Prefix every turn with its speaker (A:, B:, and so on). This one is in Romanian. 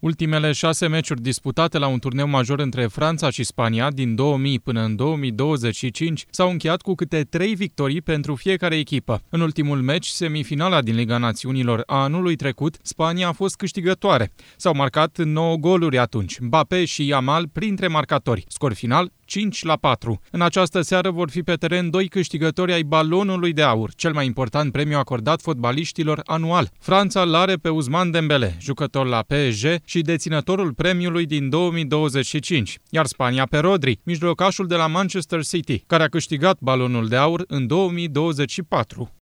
A: Ultimele 6 meciuri disputate la un turneu major între Franța și Spania din 2000 până în 2025 s-au încheiat cu câte 3 victorii pentru fiecare echipă. În ultimul meci, semifinala din Liga Națiunilor a anului trecut, Spania a fost câștigătoare. S-au marcat 9 goluri atunci, Mbappé și Yamal printre marcatori. Scor final 5-4. În această seară vor fi pe teren 2 câștigători ai Balonului de Aur, cel mai important premiu acordat fotbaliștilor anual. Franța l-are pe Ousmane Dembélé, jucător la PSG și deținătorul premiului din 2025, iar Spania pe Rodri, mijlocașul de la Manchester City, care a câștigat Balonul de Aur în 2024.